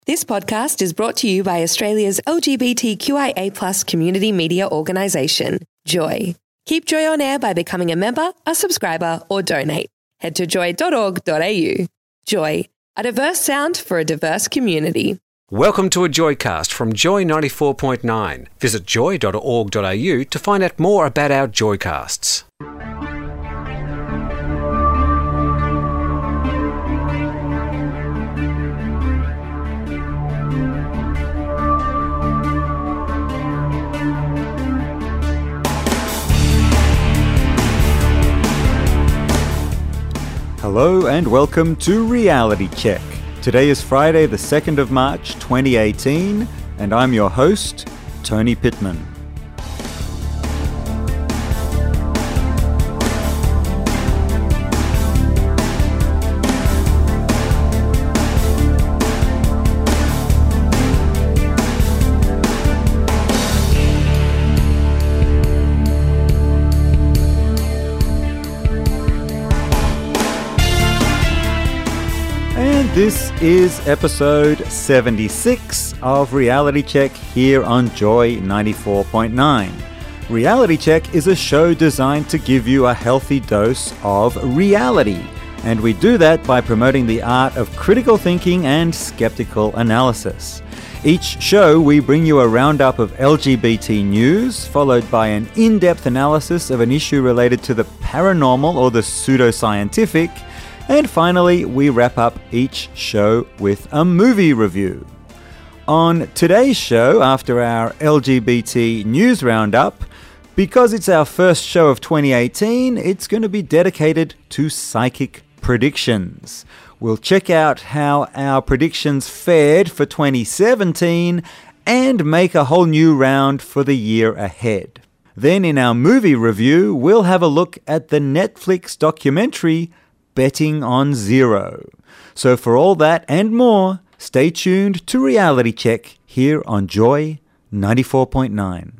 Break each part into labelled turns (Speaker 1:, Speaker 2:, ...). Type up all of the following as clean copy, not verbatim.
Speaker 1: This podcast is brought to you by Australia's LGBTQIA+ community media organisation, Joy. Keep Joy on air by becoming a member, a subscriber, or donate. Head to joy.org.au. Joy, a diverse sound for a diverse community.
Speaker 2: Welcome to a Joycast from Joy 94.9. Visit joy.org.au to find out more about our Joycasts.
Speaker 3: Hello and welcome to Reality Check. Today is Friday the 2nd of March 2018 and I'm your host, Tony Pittman. This is episode 76 of Reality Check here on Joy 94.9. Reality Check is a show designed to give you a healthy dose of reality, and we do that by promoting the art of critical thinking and skeptical analysis. Each show we bring you a roundup of LGBT news, followed by an in-depth analysis of an issue related to the paranormal or the pseudoscientific. And finally, we wrap up each show with a movie review. On today's show, after our LGBT news roundup, because it's our first show of 2018, it's going to be dedicated to psychic predictions. We'll check out how our predictions fared for 2017 and make a whole new round for the year ahead. Then in our movie review, we'll have a look at the Netflix documentary Betting on Zero. So for all that and more, stay tuned to Reality Check here on Joy 94.9.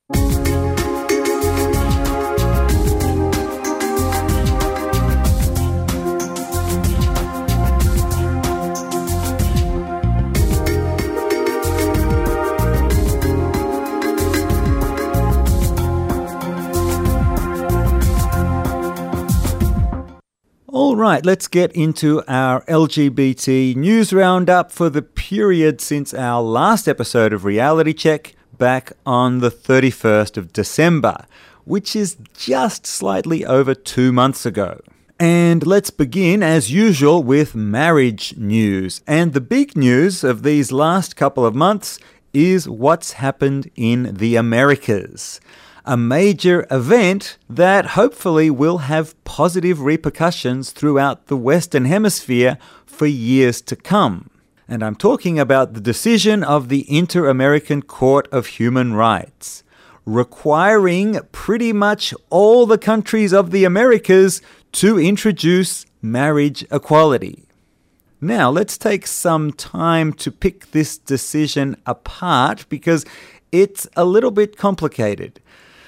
Speaker 3: All right, let's get into our LGBT news roundup for the period since our last episode of Reality Check back on the 31st of December, which is just slightly over 2 months ago. And let's begin, as usual, with marriage news. And the big news of these last couple of months is what's happened in the Americas. A major event that hopefully will have positive repercussions throughout the Western Hemisphere for years to come. And I'm talking about the decision of the Inter-American Court of Human Rights, requiring pretty much all the countries of the Americas to introduce marriage equality. Now, let's take some time to pick this decision apart because it's a little bit complicated.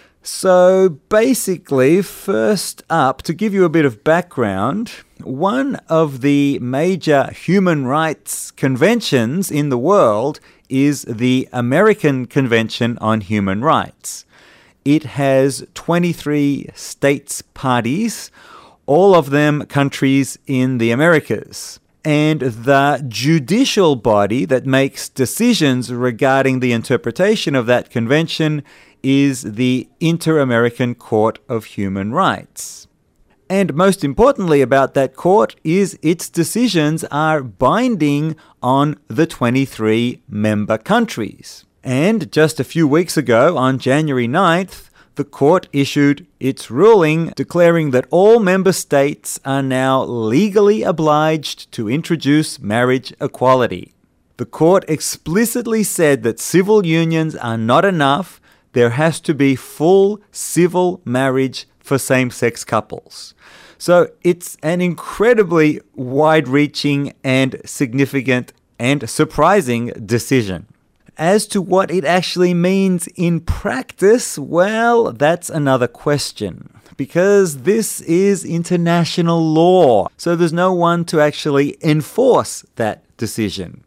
Speaker 3: So basically, first up, to give you a bit of background, one of the major human rights conventions in the world is the American Convention on Human Rights. It has 23 states parties, all of them countries in the Americas. And the judicial body that makes decisions regarding the interpretation of that convention is the Inter-American Court of Human Rights. And most importantly about that court is its decisions are binding on the 23 member countries. And just a few weeks ago, on January 9th, the court issued its ruling declaring that all member states are now legally obliged to introduce marriage equality. The court explicitly said that civil unions are not enough. There has to be full civil marriage for same-sex couples. So it's an incredibly wide-reaching and significant and surprising decision. As to what it actually means in practice, well, that's another question. Because this is international law, so there's no one to actually enforce that decision.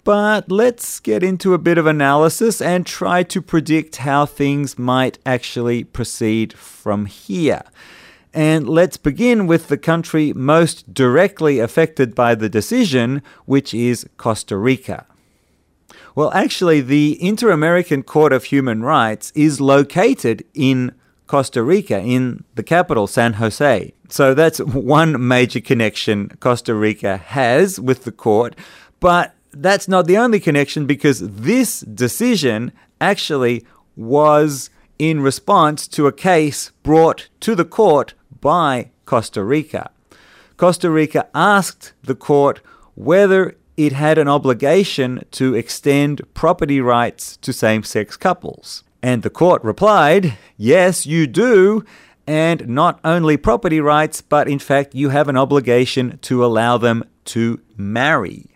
Speaker 3: But let's get into a bit of analysis and try to predict how things might actually proceed from here. And let's begin with the country most directly affected by the decision, which is Costa Rica. Well, actually, the Inter-American Court of Human Rights is located in Costa Rica, in the capital, San Jose. So that's one major connection Costa Rica has with the court. But that's not the only connection, because this decision actually was in response to a case brought to the court by Costa Rica. Costa Rica asked the court whether it had an obligation to extend property rights to same-sex couples. And the court replied, yes, you do, and not only property rights, but in fact you have an obligation to allow them to marry.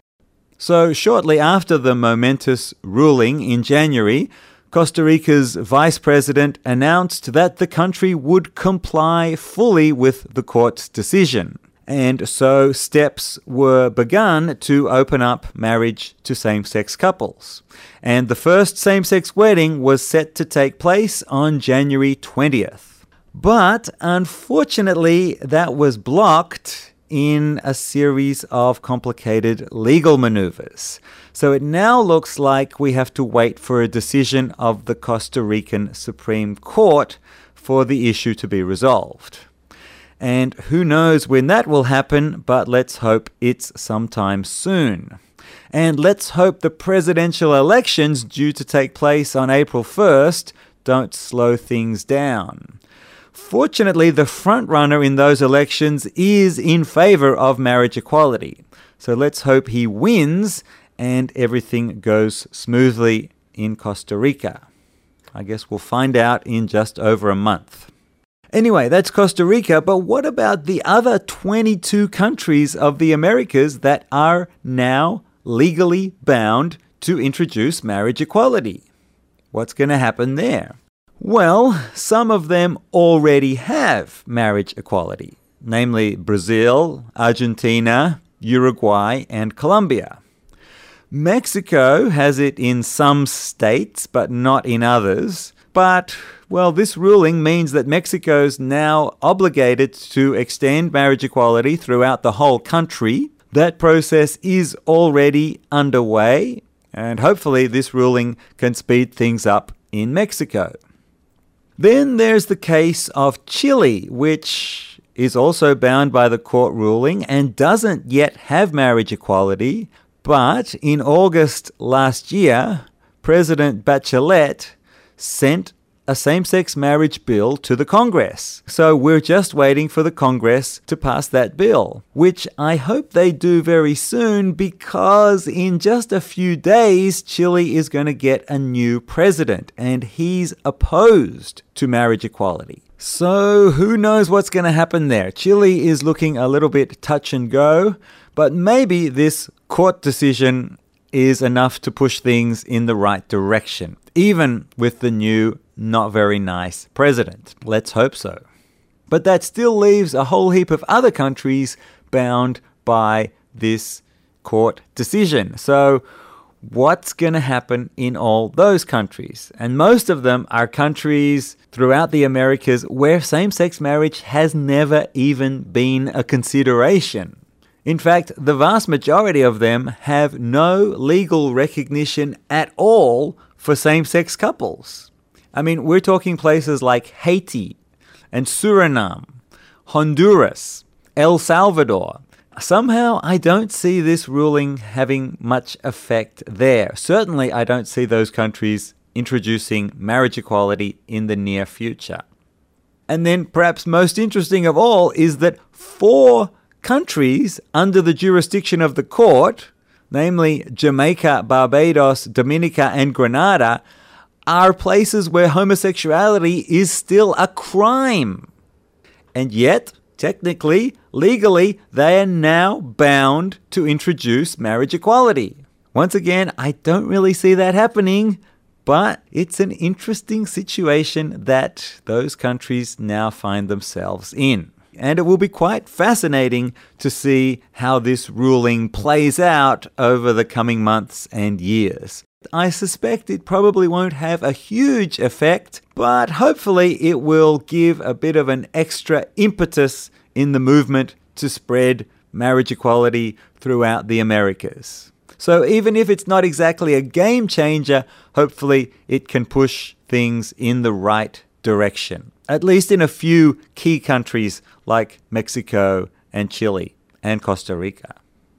Speaker 3: So shortly after the momentous ruling in January, Costa Rica's vice president announced that the country would comply fully with the court's decision. And so steps were begun to open up marriage to same-sex couples. And the first same-sex wedding was set to take place on January 20th. But unfortunately, that was blocked in a series of complicated legal maneuvers. So it now looks like we have to wait for a decision of the Costa Rican Supreme Court for the issue to be resolved. And who knows when that will happen, but let's hope it's sometime soon. And let's hope the presidential elections due to take place on April 1st don't slow things down. Fortunately, the frontrunner in those elections is in favor of marriage equality. So let's hope he wins and everything goes smoothly in Costa Rica. I guess we'll find out in just over a month. Anyway, that's Costa Rica, but what about the other 22 countries of the Americas that are now legally bound to introduce marriage equality? What's going to happen there? Well, some of them already have marriage equality, namely Brazil, Argentina, Uruguay, and Colombia. Mexico has it in some states, but not in others. But, well, this ruling means that Mexico's now obligated to extend marriage equality throughout the whole country. That process is already underway, and hopefully this ruling can speed things up in Mexico. Then there's the case of Chile, which is also bound by the court ruling and doesn't yet have marriage equality. But in August last year, President Bachelet sent a same-sex marriage bill to the Congress. So we're just waiting for the Congress to pass that bill, which I hope they do very soon, because in just a few days, Chile is going to get a new president, and he's opposed to marriage equality. So who knows what's going to happen there? Chile is looking a little bit touch and go, but maybe this court decision is enough to push things in the right direction, even with the new not very nice president. Let's hope so. But that still leaves a whole heap of other countries bound by this court decision. So what's going to happen in all those countries? And most of them are countries throughout the Americas where same-sex marriage has never even been a consideration. In fact, the vast majority of them have no legal recognition at all for same-sex couples. I mean, we're talking places like Haiti and Suriname, Honduras, El Salvador. Somehow, I don't see this ruling having much effect there. Certainly, I don't see those countries introducing marriage equality in the near future. And then, perhaps most interesting of all is that 4 countries under the jurisdiction of the court, namely Jamaica, Barbados, Dominica, and Grenada, are places where homosexuality is still a crime. And yet, technically, legally, they are now bound to introduce marriage equality. Once again, I don't really see that happening, but it's an interesting situation that those countries now find themselves in. And it will be quite fascinating to see how this ruling plays out over the coming months and years. I suspect it probably won't have a huge effect, but hopefully it will give a bit of an extra impetus in the movement to spread marriage equality throughout the Americas. So even if it's not exactly a game changer, hopefully it can push things in the right direction, at least in a few key countries like Mexico and Chile and Costa Rica.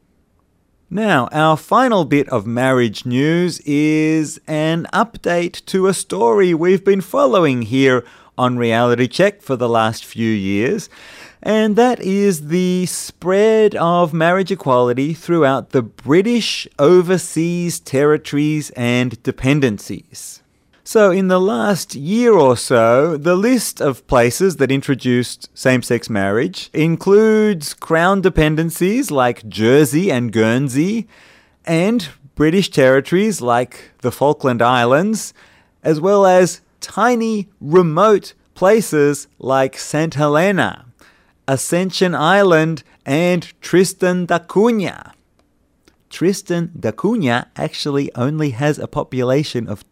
Speaker 3: Now, our final bit of marriage news is an update to a story we've been following here on Reality Check for the last few years, and that is the spread of marriage equality throughout the British overseas territories and dependencies. So in the last year or so, the list of places that introduced same-sex marriage includes Crown dependencies like Jersey and Guernsey, and British territories like the Falkland Islands, as well as tiny, remote places like St. Helena, Ascension Island, and Tristan da Cunha. Tristan da Cunha actually only has a population of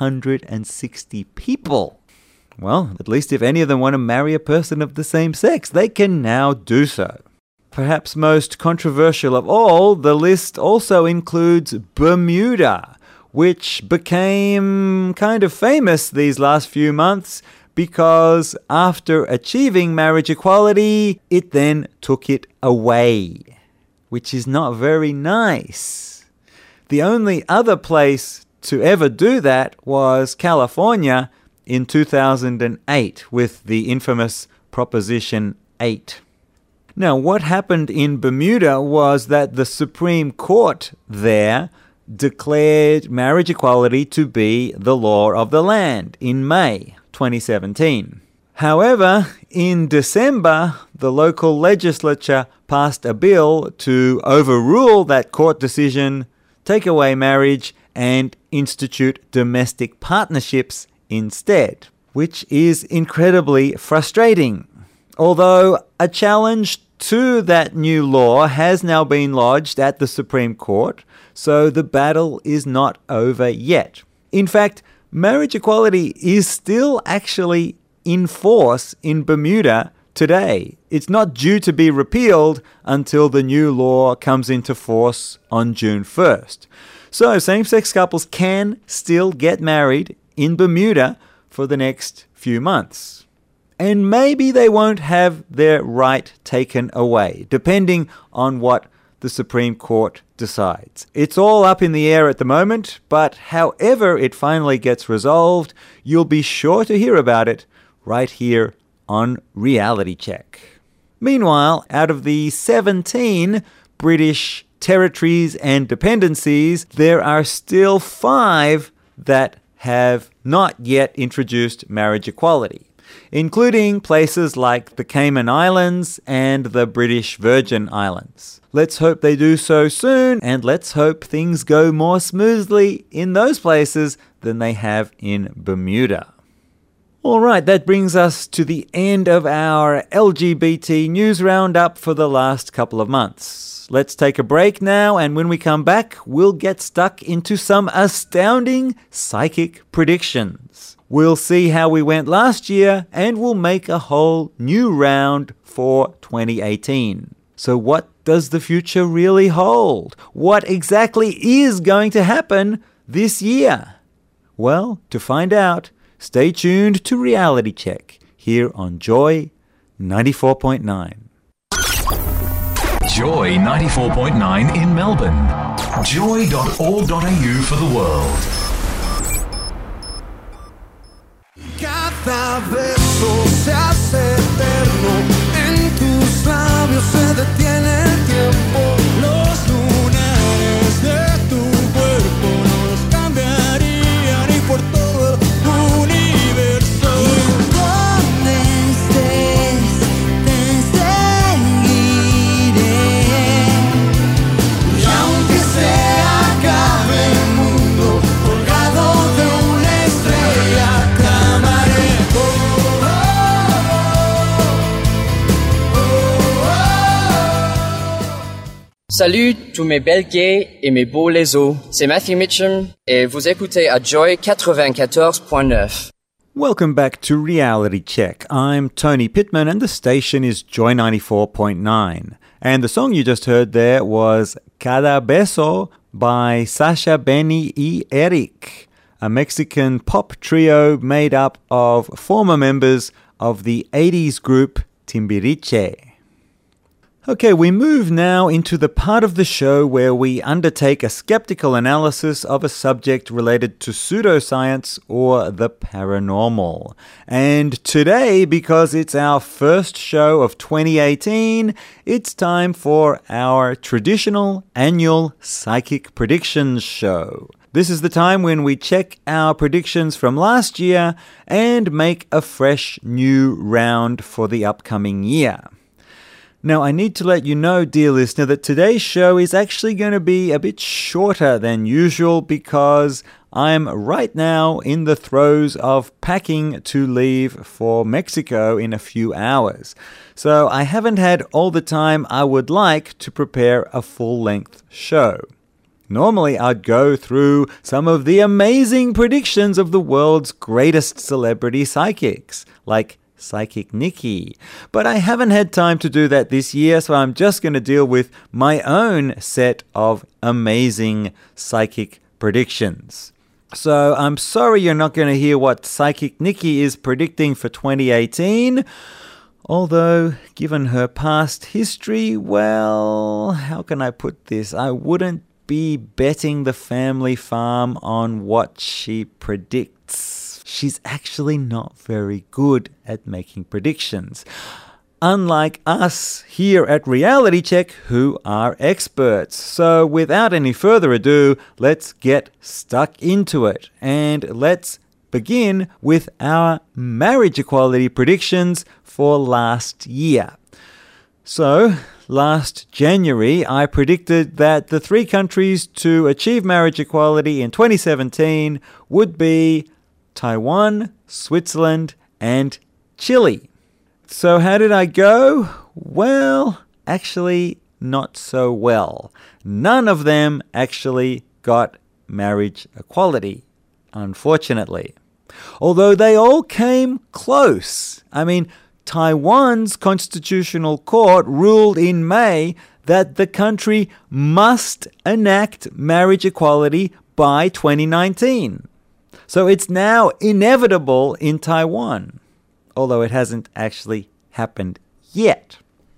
Speaker 3: 260 people. Well, at least if any of them want to marry a person of the same sex, they can now do so. Perhaps most controversial of all, the list also includes Bermuda, which became kind of famous these last few months because after achieving marriage equality, it then took it away, which is not very nice. The only other place to ever do that was California in 2008 with the infamous Proposition 8. Now, what happened in Bermuda was that the Supreme Court there declared marriage equality to be the law of the land in May 2017. However, in December, the local legislature passed a bill to overrule that court decision, take away marriage, and institute domestic partnerships instead, which is incredibly frustrating. Although a challenge to that new law has now been lodged at the Supreme Court, so the battle is not over yet. In fact, marriage equality is still actually in force in Bermuda today. It's not due to be repealed until the new law comes into force on June 1st. So same-sex couples can still get married in Bermuda for the next few months. And maybe they won't have their right taken away, depending on what the Supreme Court decides. It's all up in the air at the moment, but however it finally gets resolved, you'll be sure to hear about it right here on Reality Check. Meanwhile, out of the 17 British territories and dependencies, there are still 5 that have not yet introduced marriage equality, including places like the Cayman Islands and the British Virgin Islands. Let's hope they do so soon, and let's hope things go more smoothly in those places than they have in Bermuda. Alright, that brings us to the end of our LGBT news roundup for the last couple of months. Let's take a break now, and when we come back, we'll get stuck into some astounding psychic predictions. We'll see how we went last year, and we'll make a whole new round for 2018. So what does the future really hold? What exactly is going to happen this year? Well, to find out, stay tuned to Reality Check here on Joy 94.9.
Speaker 4: Joy 94.9 in Melbourne. Joy.org.au for the world.
Speaker 5: Cada beso se hace eterno, en tus labios se detiene el tiempo. Los lunares de tu cuerpo no los cambiaría ni por todo el universo. Donde estés, te seguiré. Y aunque se acabe el mundo, colgado de una estrella, clamaré. Oh, oh, oh,
Speaker 6: Salut tous mes belles gays et mes beaux lézos. C'est Matthew Mitchum et vous écoutez à Joy 94.9.
Speaker 3: Welcome back to Reality Check. I'm Tony Pittman and the station is Joy 94.9. And the song you just heard there was Cada Beso by Sasha, Benny y Eric, a Mexican pop trio made up of former members of the 80s group Timbiriche. Okay, we move now into the part of the show where we undertake a skeptical analysis of a subject related to pseudoscience or the paranormal. And today, because it's our first show of 2018, it's time for our traditional annual Psychic Predictions show. This is the time when we check our predictions from last year and make a fresh new round for the upcoming year. Now, I need to let you know, dear listener, that today's show is actually going to be a bit shorter than usual because I'm right now in the throes of packing to leave for Mexico in a few hours. So I haven't had all the time I would like to prepare a full-length show. Normally, I'd go through some of the amazing predictions of the world's greatest celebrity psychics, like Psychic Nikki. But I haven't had time to do that this year, so I'm just going to deal with my own set of amazing psychic predictions. So I'm sorry you're not going to hear what Psychic Nikki is predicting for 2018. Although, given her past history, well, how can I put this? I wouldn't be betting the family farm on what she predicts. She's actually not very good at making predictions. Unlike us here at Reality Check, who are experts. So without any further ado, let's get stuck into it. And let's begin with our marriage equality predictions for last year. So, last January, I predicted that the 3 countries to achieve marriage equality in 2017 would be Taiwan, Switzerland, and Chile. So how did I go? Well, actually not so well. None of them actually got marriage equality, unfortunately. Although they all came close. I mean, Taiwan's constitutional court ruled in May that the country must enact marriage equality by 2019. So it's now inevitable in Taiwan, although it hasn't actually happened yet.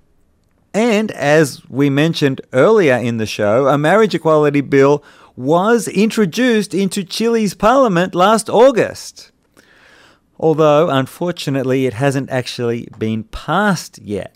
Speaker 3: And as we mentioned earlier in the show, a marriage equality bill was introduced into Chile's parliament last August. Although, unfortunately, it hasn't actually been passed yet.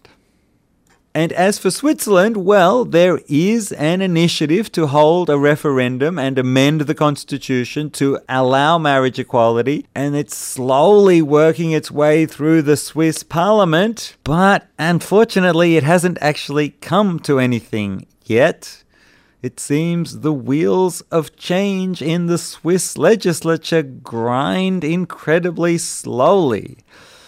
Speaker 3: And as for Switzerland, well, there is an initiative to hold a referendum and amend the constitution to allow marriage equality, and it's slowly working its way through the Swiss parliament, but unfortunately it hasn't actually come to anything yet. It seems the wheels of change in the Swiss legislature grind incredibly slowly.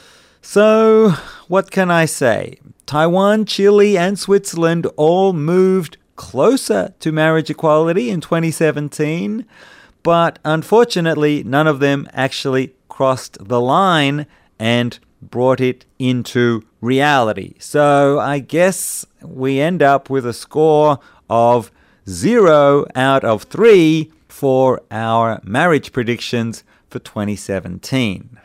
Speaker 3: So, what can I say? Taiwan, Chile, and Switzerland all moved closer to marriage equality in 2017, but unfortunately, none of them actually crossed the line and brought it into reality. So I guess we end up with a score of 0 out of 3 for our marriage predictions for 2017.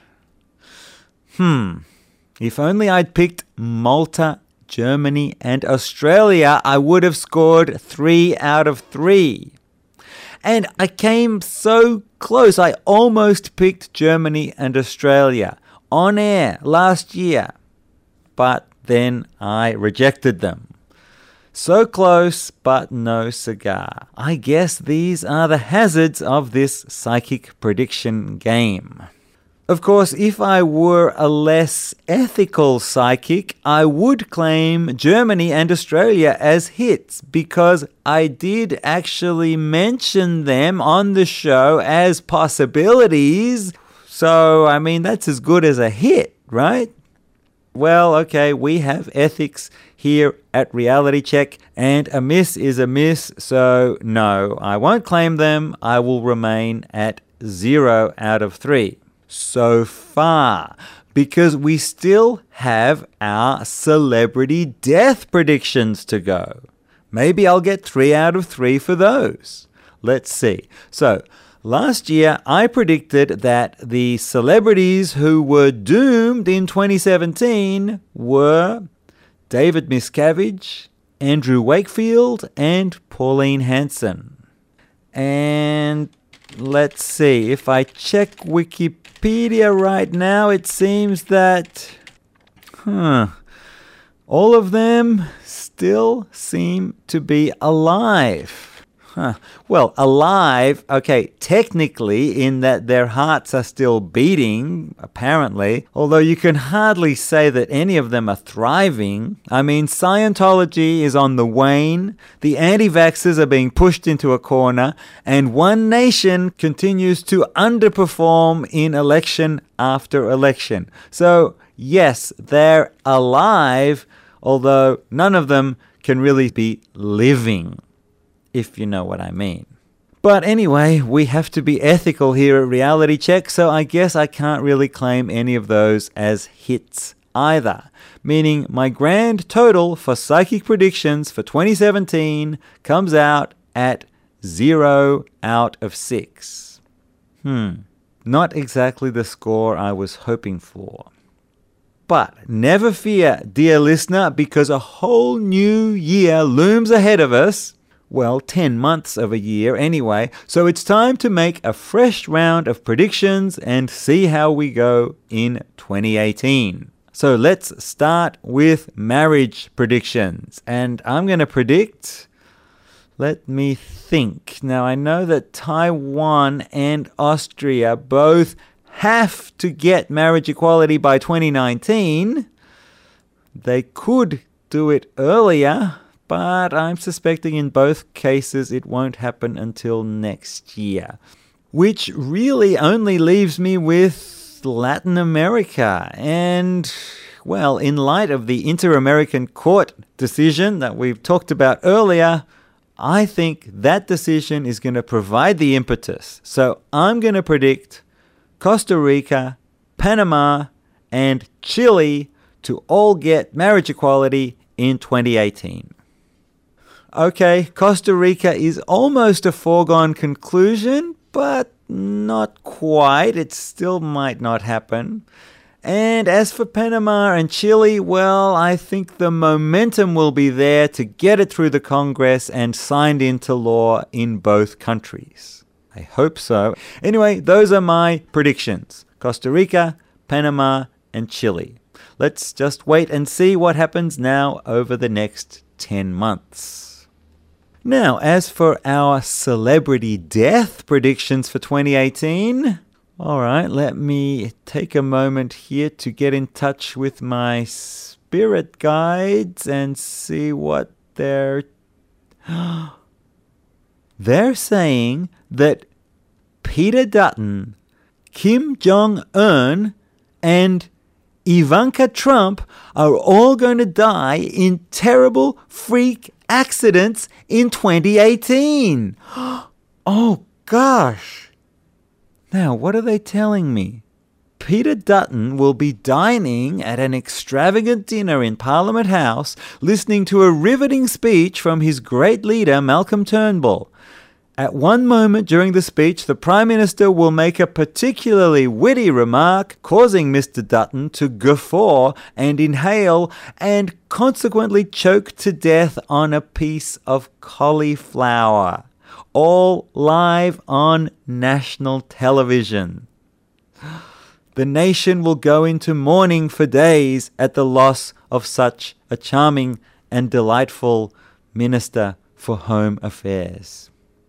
Speaker 3: If only I'd picked Malta, Germany, and Australia, I would have scored 3 out of 3. And I came so close. I almost picked Germany and Australia on air last year. But then I rejected them. So close, but no cigar. I guess these are the hazards of this psychic prediction game. Of course, if I were a less ethical psychic, I would claim Germany and Australia as hits because I did actually mention them on the show as possibilities. So, I mean, that's as good as a hit, right? Well, okay, we have ethics here at Reality Check, and a miss is a miss, so no, I won't claim them. I will remain at 0 out of 3 so far, because we still have our celebrity death predictions to go. Maybe I'll get 3 out of 3 for those. Let's see. So, last year I predicted that the celebrities who were doomed in 2017 were David Miscavige, Andrew Wakefield, and Pauline Hanson. And let's see, if I check Wikipedia right now, it seems that all of them still seem to be alive. Well, alive, okay, technically in that their hearts are still beating, apparently, although you can hardly say that any of them are thriving. I mean, Scientology is on the wane, the anti-vaxxers are being pushed into a corner, and One Nation continues to underperform in election after election. So, yes, they're alive, although none of them can really be living, if you know what I mean. But anyway, we have to be ethical here at Reality Check, so I guess I can't really claim any of those as hits either. Meaning my grand total for psychic predictions for 2017 comes out at 0 out of 6. Not exactly the score I was hoping for. But never fear, dear listener, because a whole new year looms ahead of us. Well, 10 months of a year anyway, so it's time to make a fresh round of predictions and see how we go in 2018. So let's start with marriage predictions. And I'm going to predict, let me think. Now, I know that Taiwan and Austria both have to get marriage equality by 2019. They could do it earlier, but I'm suspecting in both cases it won't happen until next year. Which really only leaves me with Latin America. And, well, in light of the Inter-American Court decision that we've talked about earlier, I think that decision is going to provide the impetus. So I'm going to predict Costa Rica, Panama, and Chile to all get marriage equality in 2018. Okay, Costa Rica is almost a foregone conclusion, but not quite. It still might not happen. And as for Panama and Chile, well, I think the momentum will be there to get it through the Congress and signed into law in both countries. I hope so. Anyway, those are my predictions. Costa Rica, Panama, and Chile. Let's just wait and see what happens now over the next 10 months. Now, as for our celebrity death predictions for 2018, all right, let me take a moment here to get in touch with my spirit guides and see what they're saying that Peter Dutton, Kim Jong-un, and Ivanka Trump are all going to die in terrible freak accidents in 2018. Oh, gosh. Now, what are they telling me? Peter Dutton will be dining at an extravagant dinner in Parliament House, listening to a riveting speech from his great leader, Malcolm Turnbull. At one moment during the speech, the Prime Minister will make a particularly witty remark, causing Mr. Dutton to guffaw and inhale and consequently choke to death on a piece of cauliflower. All live on national television. The nation will go into mourning for days at the loss of such a charming and delightful Minister for Home Affairs.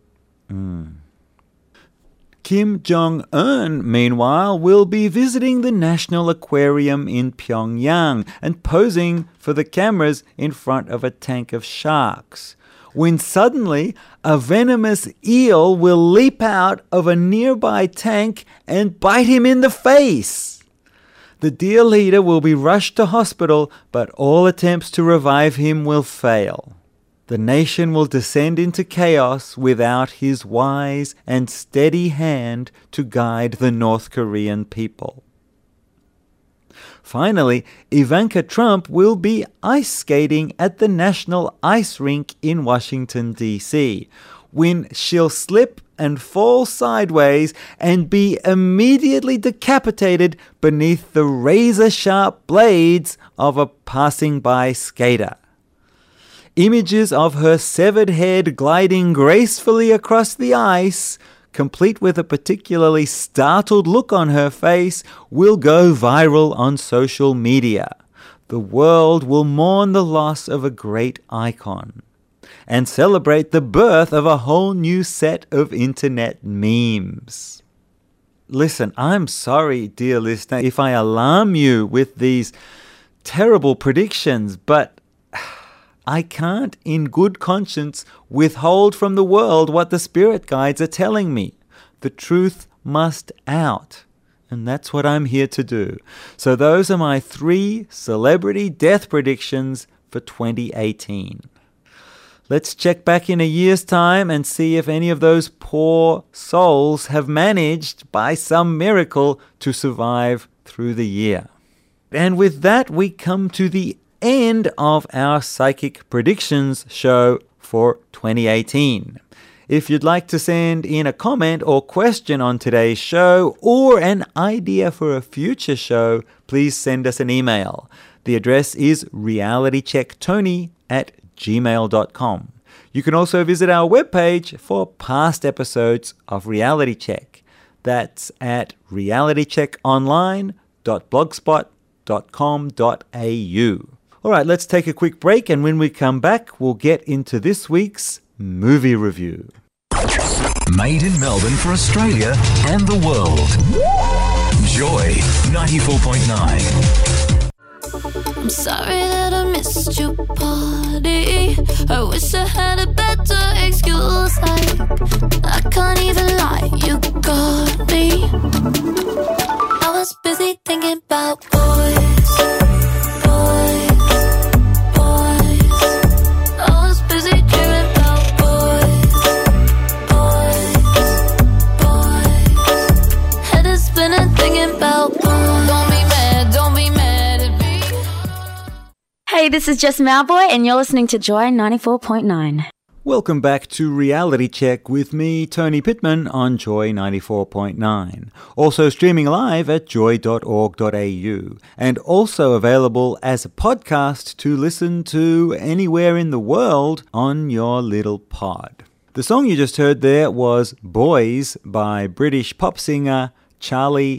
Speaker 3: Kim Jong-un, meanwhile, will be visiting the National Aquarium in Pyongyang and posing for the cameras in front of a tank of sharks, when suddenly a venomous eel will leap out of a nearby tank and bite him in the face. The dear leader will be rushed to hospital, but all attempts to revive him will fail. The nation will descend into chaos without his wise and steady hand to guide the North Korean people. Finally, Ivanka Trump will be ice skating at the National Ice Rink in Washington, D.C., when she'll slip and fall sideways and be immediately decapitated beneath the razor-sharp blades of a passing-by skater. Images of her severed head gliding gracefully across the ice, complete with a particularly startled look on her face, will go viral on social media. The world will mourn the loss of a great icon and celebrate the birth of a whole new set of internet memes. Listen, I'm sorry, dear listener, if I alarm you with these terrible predictions, but I can't in good conscience withhold from the world what the spirit guides are telling me. The truth must out. And that's what I'm here to do. So those are my 3 celebrity death predictions for 2018. Let's check back in a year's time and see if any of those poor souls have managed, by some miracle, to survive through the year. And with that, we come to the end of our Psychic Predictions show for 2018. If you'd like to send in a comment or question on today's show or an idea for a future show, please send us an email. The address is realitychecktony@gmail.com. You can also visit our webpage for past episodes of Reality Check. That's at realitycheckonline.blogspot.com.au. All right, let's take a quick break, and when we come back, we'll get into this week's movie review.
Speaker 4: Made in Melbourne for Australia and the world. Joy 94.9.
Speaker 7: I'm sorry that I missed your party. I wish I had a better excuse. I can't even lie, you got me. I was busy thinking about boys. I was busy dreaming about boys. Head is spinning thinking about boys. Don't be mad at me.
Speaker 8: Hey, this is Jess Malboy, and you're listening to Joy 94.9.
Speaker 3: Welcome back to Reality Check with me, Tony Pittman, on Joy 94.9. Also streaming live at joy.org.au, and also available as a podcast to listen to anywhere in the world on your little pod. The song you just heard there was Boys by British pop singer Charlie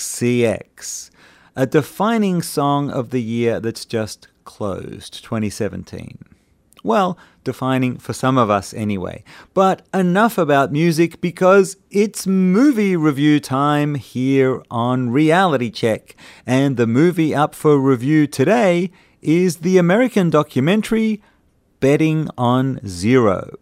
Speaker 3: XCX, a defining song of the year that's just closed, 2017. Well, defining for some of us anyway. But enough about music, because it's movie review time here on Reality Check. And the movie up for review today is the American documentary Betting on Zero.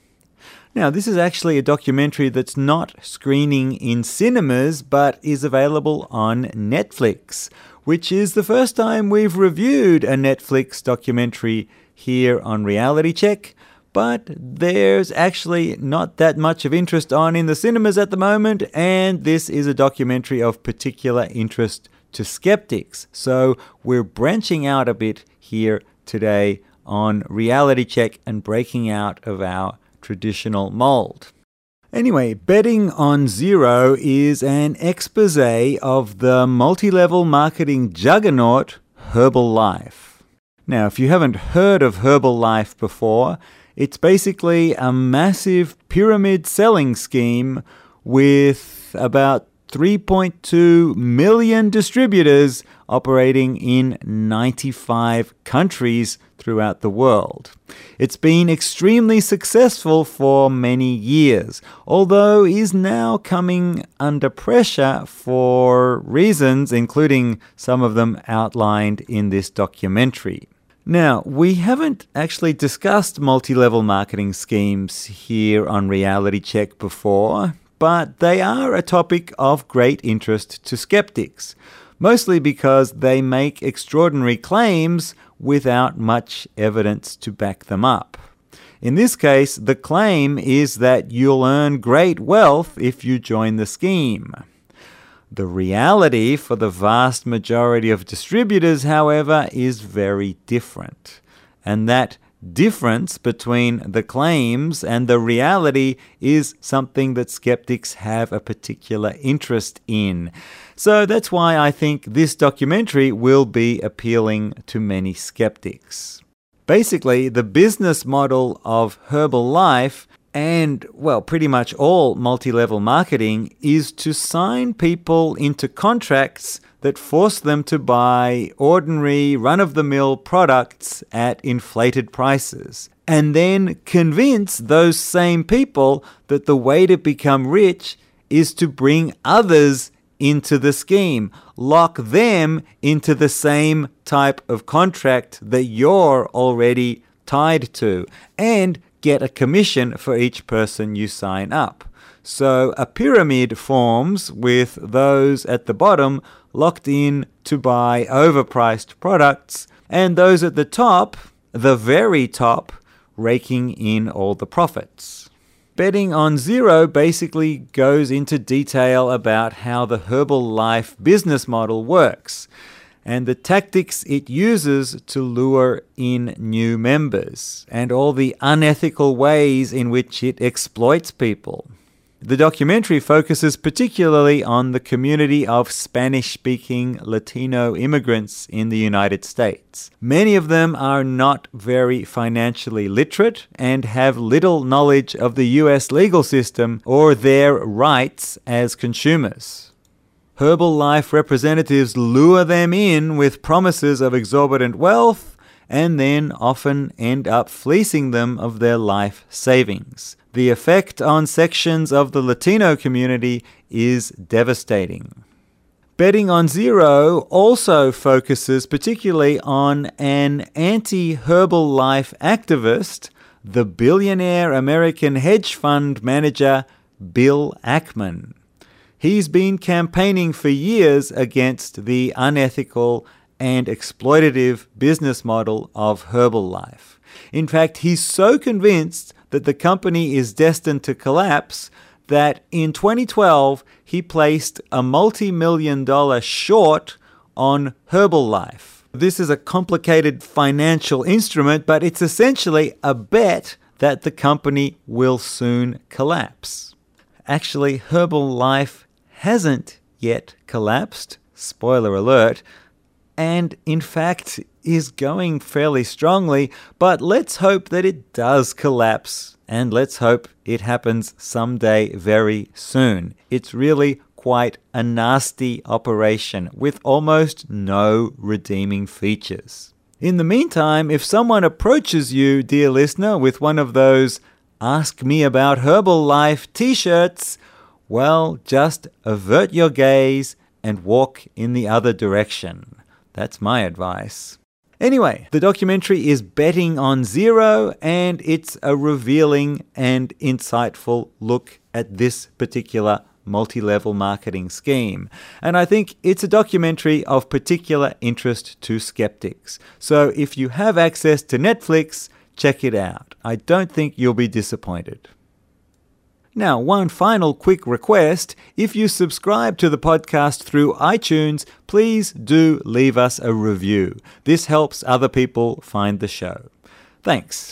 Speaker 3: Now, this is actually a documentary that's not screening in cinemas, but is available on Netflix, which is the first time we've reviewed a Netflix documentary here on Reality Check, but there's actually not that much of interest on in the cinemas at the moment, and this is a documentary of particular interest to skeptics. So we're branching out a bit here today on Reality Check and breaking out of our traditional mold. Anyway, Betting on Zero is an exposé of the multi-level marketing juggernaut Herbalife. Now, if you haven't heard of Herbalife before, it's basically a massive pyramid selling scheme with about 3.2 million distributors operating in 95 countries throughout the world. It's been extremely successful for many years, although is now coming under pressure for reasons, including some of them outlined in this documentary. Now, we haven't actually discussed multi-level marketing schemes here on Reality Check before, but they are a topic of great interest to skeptics. mostly because they make extraordinary claims without much evidence to back them up. In this case, the claim is that you'll earn great wealth if you join the scheme. The reality for the vast majority of distributors, however, is very different. And that difference between the claims and the reality is something that skeptics have a particular interest in. So that's why I think this documentary will be appealing to many skeptics. Basically, the business model of Herbalife and, well, pretty much all multi-level marketing is to sign people into contracts that force them to buy ordinary, run-of-the-mill products at inflated prices, and then convince those same people that the way to become rich is to bring others into the scheme, lock them into the same type of contract that you're already tied to, and get a commission for each person you sign up. So a pyramid forms with those at the bottom locked in to buy overpriced products, and those at the top, the very top, raking in all the profits. Betting on Zero basically goes into detail about how the Herbalife business model works and the tactics it uses to lure in new members and all the unethical ways in which it exploits people. The documentary focuses particularly on the community of Spanish-speaking Latino immigrants in the United States. Many of them are not very financially literate and have little knowledge of the US legal system or their rights as consumers. Herbalife representatives lure them in with promises of exorbitant wealth and then often end up fleecing them of their life savings. The effect on sections of the Latino community is devastating. Betting on Zero also focuses particularly on an anti-Herbalife activist, the billionaire American hedge fund manager Bill Ackman. He's been campaigning for years against the unethical and exploitative business model of Herbalife. In fact, he's so convinced that the company is destined to collapse that in 2012 he placed a multi-million-dollar short on Herbalife. This is a complicated financial instrument, but it's essentially a bet that the company will soon collapse. Actually, Herbalife hasn't yet collapsed, spoiler alert, and in fact is going fairly strongly, but let's hope that it does collapse, and let's hope it happens someday very soon. It's really quite a nasty operation with almost no redeeming features. In the meantime, if someone approaches you, dear listener, with one of those Ask Me About Herbalife t-shirts, well, just avert your gaze and walk in the other direction. That's my advice. Anyway, the documentary is Betting on Zero, and it's a revealing and insightful look at this particular multi-level marketing scheme. And I think it's a documentary of particular interest to skeptics. So if you have access to Netflix, check it out. I don't think you'll be disappointed. Now, one final quick request. If you subscribe to the podcast through iTunes, please do leave us a review. This helps other people find the show. Thanks.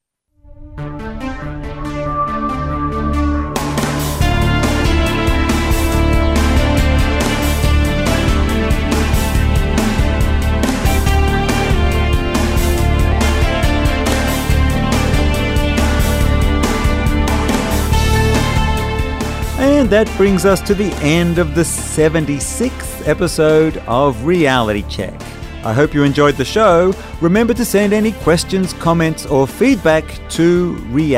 Speaker 3: And that brings us to the end of the 76th episode of Reality Check. I hope you enjoyed the show. Remember to send any questions, comments, or feedback to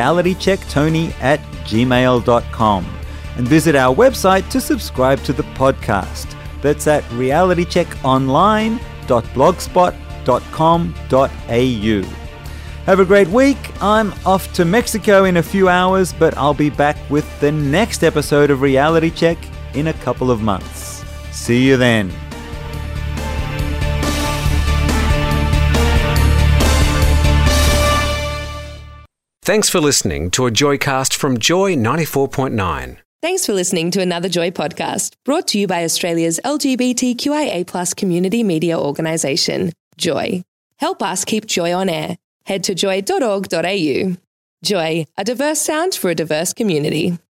Speaker 3: realitychecktony@gmail.com and visit our website to subscribe to the podcast. That's at realitycheckonline.blogspot.com.au. Have a great week. I'm off to Mexico in a few hours, but I'll be back with the next episode of Reality Check in a couple of months. See you then.
Speaker 2: Thanks for listening to a Joycast from Joy 94.9.
Speaker 1: Thanks for listening to another Joy podcast, brought to you by Australia's LGBTQIA+ community media organisation, Joy. Help us keep Joy on air. Head to joy.org.au. Joy, a diverse sound for a diverse community.